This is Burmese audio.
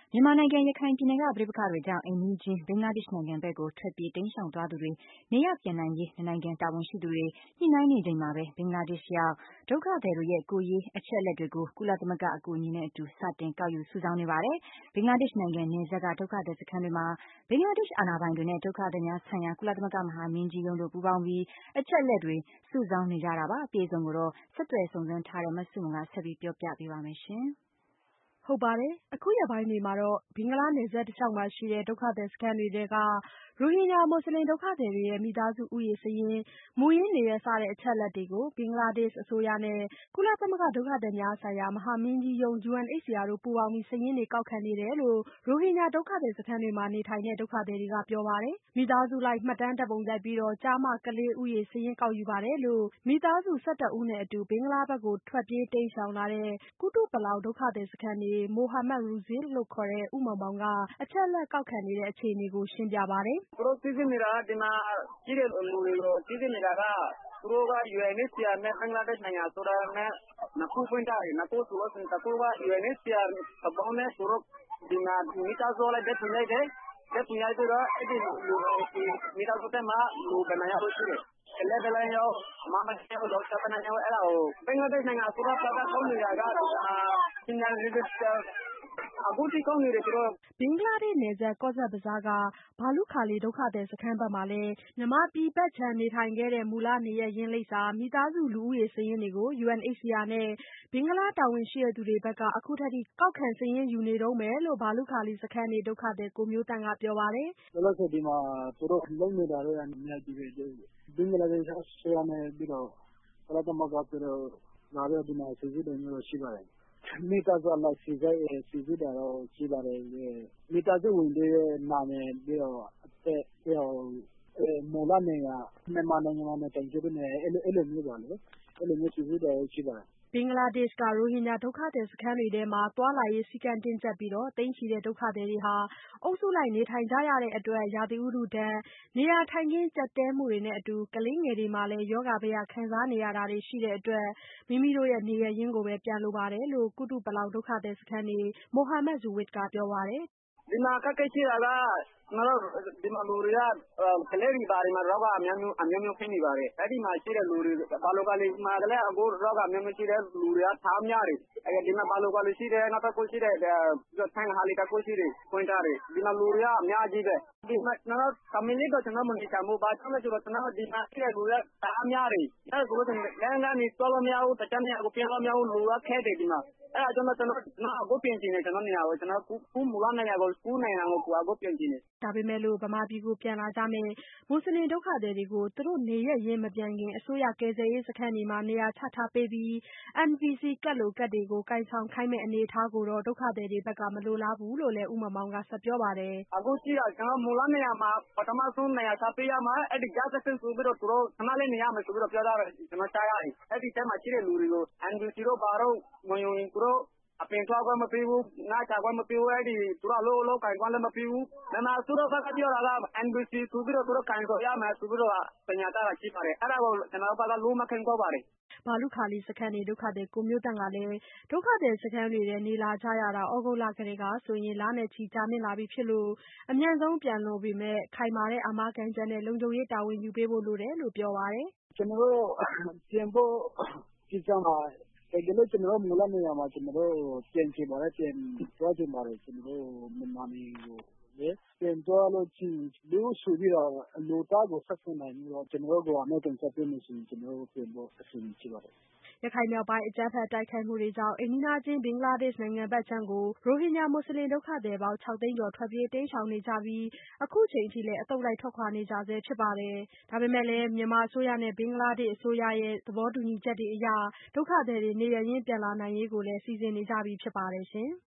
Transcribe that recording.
မြန်မာနိုင်ငံရခိုင်ပြည်နယ်က ပဋိပက္ခတွေကြောင့် အိမ်နီးချင်း ဘင်္ဂလားဒေ့ရှ်နိုင်ငံဘက်ကို ထွက်ပြေးတိမ်းရှောင်သွားသူတွေ နေရပ်ပြန်နိုင်ရေး နှစ်နိုင်ငံတာဝန်ရှိသူတွေ ညှိနှိုင်းနေချိန်မှာပဲ ဘင်္ဂလားဒေ့ရှ်ရောက် ဒုက္ခသည်တွေရဲ့ ကိုယ်ရေးအချက်အလက်တွေကို ကုလသမဂ္ဂအကူအညီနဲ့အတူ စတင်ကောက်ယူစုဆောင်းနေပါတယ်။ ဘင်္ဂလားဒေ့ရှ်နိုင်ငံနယ်စပ်က ဒုက္ခသည်စခန်းတွေမှာ ဘင်္ဂလားဒေ့ရှ်အာဏာပိုင်တွေနဲ့ ဒုက္ခသည်များဆိုင်ရာ ကုလသမဂ္ဂမဟာမင်းကြီးရုံးတို့ ပူးပေါင်းပြီး အချက်အလက်တွေ စုဆောင်းနေကြတာပါ။ အပြည့်အစုံကိုတော့ ဆက်သွယ်စုံစမ်းထားတဲ့ မဆုမွန်က ဆက်ပြောပြပေးပါမယ်။အခုရက်ပိုင်းတွေမှာ ဘင်္ဂလားနယ်စပ်တလျှောက်မှာရှိတဲ့ ဒုက္ခသည်စခန်းတွေထဲက ရိုဟင်ဂျာမွတ်ဆလင်ဒုက္ခသည်တွေရဲ့ မိသားစုဦးရေစာရင်း၊ မူရင်းနေရပ် စတဲ့အချက်အလက်တွေကို ဘင်္ဂလားဒေ့ရှ်အစိုးရနဲ့ ကုလသမဂ္ဂဒုက္ခသည်များဆိုင်ရာ မဟာမင်းကြီးရုံး UNHCR တို့ ပူးပေါင်းပြီး စာရင်းတွေကောက်ခံနေတယ်လို့ ရိုဟင်ဂျာဒုက္ခသည်စခန်းတွေမှာနေထိုင်တဲ့ ဒုက္ခသည်တွေကပြောပါတယ်။ မိသားစုလိုက် မှတ်တမ်းဓာတ်ပုံရိုက်ပြီး ကျားမကလေးဦးရေ စာရင်းကောက်ယူပါတယ်လို့ မိသားစု 11 ဦးနဲ့အတူ ဘင်္ဂလားဘက်ကို ထွက်ပြေးတိမ်းရှောင်လာတဲ့ ကုတုပလောင်ဒုက္ခသည်စခန်းနေ မိုဟာမက်ရူဇီလ်လို့ခေါ်တဲ့ ဦးမောင်မောင်က အချက်အလက်ကောက်ခံနေတဲ့အခြေအနေကို ရှင်းပြပါတယ်။ "သူတို့စိစစ်နေတာက ဒီမှာရှိတဲ့လူတွေကိုစိစစ်နေတာက သူတို့က UNHCR နဲ့ ဘင်္ဂလားဒေ့ရှ်နိုင်ငံအစိုးရနဲ့ နှစ်ခုဖွင့်ထားတယ်။ နှစ်ခုဆိုလို့ရှိရင် တခုက UNHCR သဘောနဲ့သူတို့ဒီမှာမိသားစုအလိုက်ဓါတ်ပုံရိုက်တယ်။ ဓါတ်ပုံရိုက်ပြီးတော့အဲဒီမိသားစုထဲမှာလူဘယ်နှစ်ယောက်ရှိတယ်။ ကလေးဘယ်နှစ်ယောက်၊ အမဘယ်နှစ်ယောက်၊ ယောကျာ်းဘယ်နှစ်ယောက် အဲဒါကို ဘင်္ဂလားဒေ့ရှ်နိုင်ငံအစိုးရဘက်ကကောက်နေတာက National Register အခုထိကောက်နေတယ်သူတို့။" ဘင်္ဂလားဒေ့ရှ်နယ်စပ် ကော့ဇက်ဘဇားက ဘာလုခါလီဒုက္ခသည်စခန်းဘက်မှာလည်း မြန်မာပြည်ဘက်ခြမ်းနေထိုင်ခဲ့တဲ့ မူလနေရပ်ရင်းလိပ်စာ မိသားစုလူဦးရေစာရင်းတွေကို UNHCR နဲ့ ဘင်္ဂလားတာဝန်ရှိသူတွေဘက်က အခုထက်ထိ ကောက်ခံစာရင်းယူနေတုန်းပဲလို့ ဘာလုခါလီစခန်းနေဒုက္ခသည် ကိုမျိုးသန့်ကပြောပါတယ်။ "လောလောဆယ်ဒီမှာသူတို့လုပ်နေတာတော့အများကြီးပဲ။ ဘင်္ဂလားဒေ့ရှ်အစိုးရနဲ့ပြီးတော့ ကုလသမဂ္ဂပြီးတော့လာပြီးတော့ဒီမှာစိစစ်တာမျိုးတော့ရှိပါတယ်။ မိသားစုအလိုက်စိစစ်တာတော့ရှိပါတယ်။ မိသားစုဝင်တွေရဲ့နာမည်ပြီးတော့အသက်ပြီးတော့မူလနေရာမြန်မာနိုင်ငံမှာနေထိုင်ခဲ့တဲ့နေရာအဲလိုမျိုးပါလေ။ အဲလိုမျိုးစိစစ်တာတော့ရှိပါတယ်။ " ဘင်္ဂလားဒေ့ရှ်က ရိုဟင်ဂျာဒုက္ခသည်စခန်းတွေထဲမှာ သွားလာရေးစည်းကမ်းတင်းကြပ်ပြီး သိန်းချီတဲ့ဒုက္ခသည်တွေဟာ အုပ်စုလိုက်နေထိုင်ကြရတဲ့အတွက် ရာသီဥတုဒဏ်၊ နေရာထိုင်ခင်းကြပ်တည်းမှုတွေနဲ့အတူ ကလေးငယ်တွေမှာလည်း ရောဂါဘယခံစားနေရတာတွေရှိတဲ့အတွက် မိမိတို့နေရပ်ရင်းကိုပဲ ပြန်လိုပါတယ်လို့ ကုတုပလောင်ဒုက္ခသည်စခန်းနေ မိုဟာမက်ဇူဝစ်ကပြောပါတယ်။ "ဒီမှာအခက်အခဲရှိတာကဒီမှာလူတွေကကလေးတွေဘာတွေမှာရောဂါအမျိုးမျိုးဖြစ်နေပါတယ်။ အဲဒီမှာရှိတဲ့လူတွေဘာလုခါလီမှာလည်းအခုရောဂါအမျိုးမျိုးရှိတဲ့လူတွေကတအားများတယ်။ ဒီမှာဘာလုခါလီရှိတယ်။ နောက်တခုရှိတယ် စခန်းဟာလီတခုရှိတယ်ဖွင့်ထားတယ်။ ဒီမှာလူတွေကအများကြီးပဲ။ ဒီမှာကျနော်တို့တမီးလေးတော့ကျနော်တို့မနေချင်ဘူး။ ဘာကြောင့်လဲဆိုတော့ဒီမှာရှိတဲ့လူတွေကတအားများတယ်။ အဲဒါဆိုလို့ရှိရင်လမ်းကနေသွားလို့မရဘူး။ တခြားနေရာကိုပြေးလို့မရဘူး။ လူကခက်တယ်ဒီမှာ။ အဲဒါကြောင့်ကျနော်အခုပြန်ချင်တယ်။ ကျနော်နေရာကိုကျနော်ကိုယ့်မူလနေရာကိုကိုယ့်နိုင်ငံကိုအခုပြန်ချင်တယ်။ " ဒါပေမဲ့လို့ ဗမာပြည်ကိုပြန်လာကြမယ့် မွတ်ဆလင်ဒုက္ခသည်တွေကို သူတို့နေရပ်ရင်းမပြန်ခင် အစိုးရကယ်ဆယ်ရေးစခန်းတွေမှာ နေရာချထားပေးပြီး NVC ကဒ်လိုကဒ်တွေကို ကိုင်ဆောင်ခိုင်းမယ့်အနေအထားကိုတော့ ဒုက္ခသည်တွေဘက်က မလိုလားဘူးလို့လည်း ဦးမောင်မောင်ကဆက်ပြောပါတယ်။ "အခုရှိတာကျနော်တို့မူလနေရာမှာပထမဆုံးနေရာချပေးရမှာ။ အဲဒီကြားစခန်းဆိုပြီးတော့သူတို့ခဏလေးနေရမယ်ဆိုပြီးတော့ပြောထားတယ်ကျနော်ကြားရတယ်။ အဲဒီထဲမှာရှိတဲ့လူတွေကို NVC တို့ဘာတို့မယူရင်သူတို့အပြင်ထွက်ခွင့်မပေးဘူး။ ငါးရှာခွင့်မပေးဘူး။ သူတို့အလုပ်လုပ်ကိုင်ခွင့်လည်းမပေးဘူး။ မြန်မာအစိုးရဘက်ကပြောတာက NVC ဆိုပြီးတော့သူတို့ကိုင်ဆောင်ရမယ်ဆိုပြီးတော့ကြေညာထားတာရှိပါတယ်။ အဲဒါကိုကျနော်တို့ဘက်ကလုံးဝကန့်ကွက်ပါတယ်။ " ဘာလုခါလီစခန်းနေဒုက္ခသည်ကိုမျိုးသန့်ကလည်း ဒုက္ခသည်စခန်းတွေထဲနေလာကြရတာ သြဂုတ်လကတည်းကဆိုရင် လနဲ့ချီကြာမြင့်လာပြီဖြစ်လို့ အမြန်ဆုံးပြန်လိုပေမဲ့ ခိုင်မာတဲ့အာမခံချက်နဲ့ လုံခြုံရေးတာဝန်ယူပေးဖို့လိုတယ်လို့ပြောပါတယ်။ "ကျနော်တို့ပြန်ဖို့ကိစ္စမှာတကယ်လို့ကျနော်တို့မူလနေရာမှာကျနော်တို့ပြန်ချင်ပါတယ်။ ပြန်သွားချင်ပါတယ်။ ကျနော်တို့မြန်မာနိုင်ငံကိုလေ။ ပြန်သွားလို့ရှိရင်ဘယ်လိုဆိုပြီးတော့အလိုတောင်းကိုဆက်ခံနိုင်ပြီးတော့ကျနော်တို့ကိုအာမခံချက်ပေးမယ်ဆိုရင်ကျနော်တို့ပြန်ဖို့အဆင်သင့်ရှိပါတယ်။ " ရခိုင်မြောက်ပိုင်းအကြမ်းဖက်တိုက်ခိုက်မှုတွေကြောင့် အိမ်နီးချင်း ဘင်္ဂလားဒေ့ရှ်နိုင်ငံဘက်ခြမ်းကို ရိုဟင်ဂျာမွတ်ဆလင်ဒုက္ခသည်ပေါင်း 6 သိန်းကျော် ထွက်ပြေးတိမ်းရှောင်နေကြပြီး အခုချိန်ထိလည်း အသုတ်လိုက်ထွက်ခွာနေကြဆဲဖြစ်ပါတယ်။ ဒါပေမဲ့လည်း မြန်မာအစိုးရနဲ့ ဘင်္ဂလားဒေ့ရှ်အစိုးရရဲ့ သဘောတူညီချက်တွေအရ ဒုက္ခသည်တွေ နေရပ်ရင်းပြန်လာနိုင်ရေးကိုလည်း စီစဉ်နေကြပြီဖြစ်ပါတယ်ရှင်။